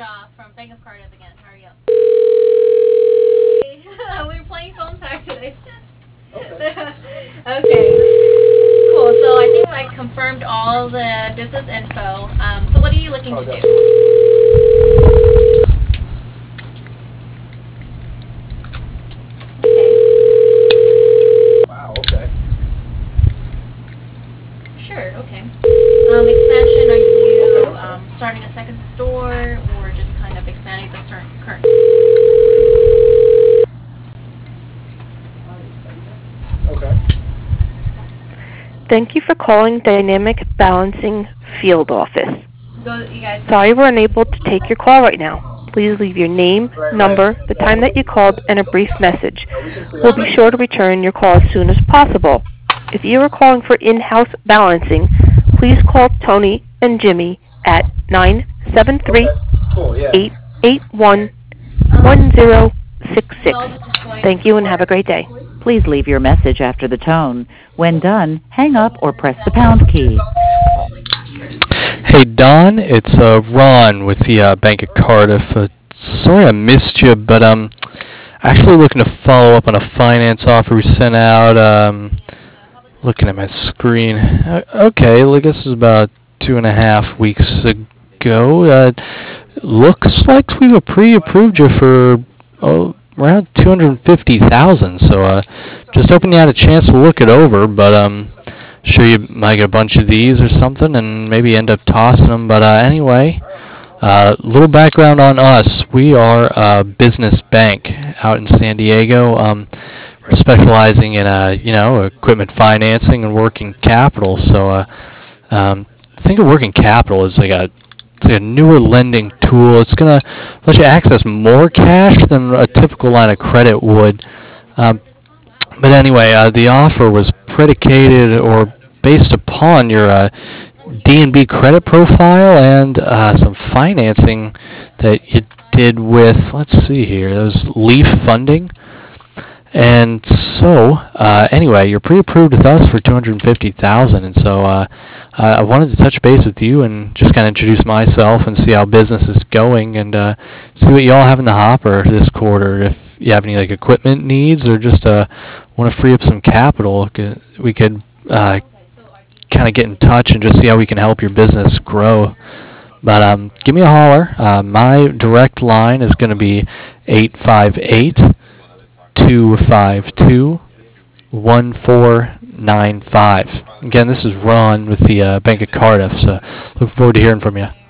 Shaw from Bank of Cardiff again. How are you? We're playing phone tag today. Okay. Cool. So I think I confirmed all the business info. So what are you looking to do? Okay. Wow, okay. Sure. Okay. Expansion. Are you starting a second store or just kind of expanding the current? Okay. Thank you for calling Dynamic Balancing Field Office. You guys. Sorry we're unable to take your call right now. Please leave your name, number, the time that you called, and a brief message. We'll be sure to return your call as soon as possible. If you are calling for in-house balancing, please call Tony and Jimmy at 973-881-1066. Thank you and have a great day. Please leave your message after the tone. When done, hang up or press the pound key. Hey Don, it's Ron with the Bank of Cardiff. Sorry I missed you, but actually looking to follow up on a finance offer we sent out. Looking at my screen. Okay, I guess it was about 2.5 weeks ago. Looks like we've pre-approved you for around $250,000. So just hoping you had a chance to look it over, but sure you might get a bunch of these or something and maybe end up tossing them. But anyway, little background on us. We are a business bank out in San Diego. We're specializing in equipment financing and working capital. So think of working capital as like a newer lending tool. It's going to let you access more cash than a typical line of credit would. But anyway, the offer was predicated or based upon your D&B credit profile and some financing that you did with, let's see here, that was Leaf Funding. And so, anyway, you're pre-approved with us for $250,000, and so I wanted to touch base with you and just kind of introduce myself and see how business is going and see what you all have in the hopper this quarter. If you have any like equipment needs or just want to free up some capital, we could kind of get in touch and just see how we can help your business grow. But give me a holler. My direct line is going to be 858-252-1495. Again, this is Ron with the Bank of Cardiff, so look forward to hearing from you.